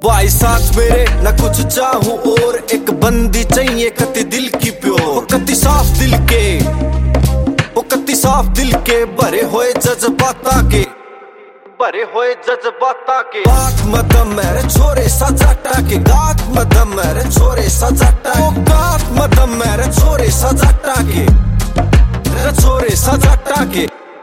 भाई साथ मेरे न कुछ चाहूं और एक बंदी चाहिए कति दिल की प्योर, कति साफ दिल के, वो कति साफ दिल के भरे हुए जज्बाता के, भरे हुए जज्बाता के। गात मदम मेरे छोरे सजाटा के, गात मदम मेरे छोरे सजाटा के, गात मदम मेरे छोरे सजाटा के, छोरे सजाटा के।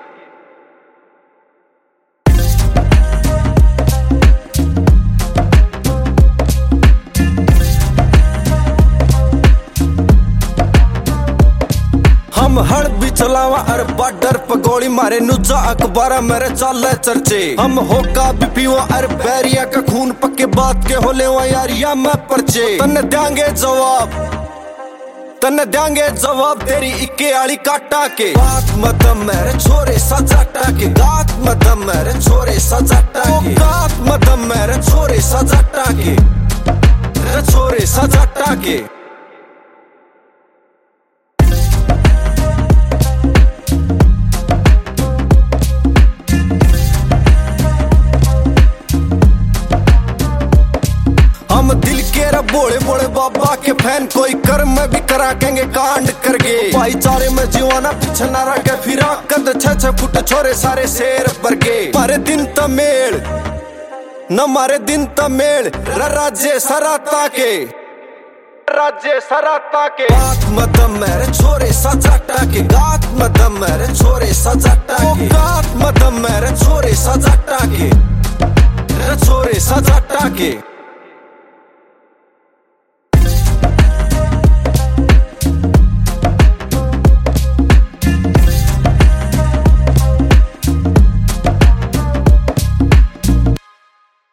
हम हड़ भी चलावा अरे बॉर्डर पर गोली मारे नुजा अखबारा मेरे चाले चर्चे। हम होका भी पीवा अरे बैरिया का खून पक्के बात के होले वा यारिया मैं परचे। तन्ने देंगे जवाब, तन्ने देंगे जवाब तेरी इक्के आली काटा के। गात मदम मेरे छोरे सजाटा के, गात मदम मेरे छोरे सजाटा के, गात मदम मेरे छोरे सजाटा के, छोरे सजाटा के। हम दिल के बोले बोले बाबा के फैन, कोई कर्म में भी करा केंगे कांड करके। भाईचारे में जीवाना पीछे ना रखे, फिरा कद 6-6 फुट छोरे सारे शेर बरगे। मारे दिन तमेल न मारे दिन तमेल राज्य सराता के, राज्य सराता के। गात मदम मेरे छोरे सजाटा के, गात मदम मेरे छोरे सजाटा के, गात मदम मेरे छोरे सजाटा के, छोरे सजाटा के।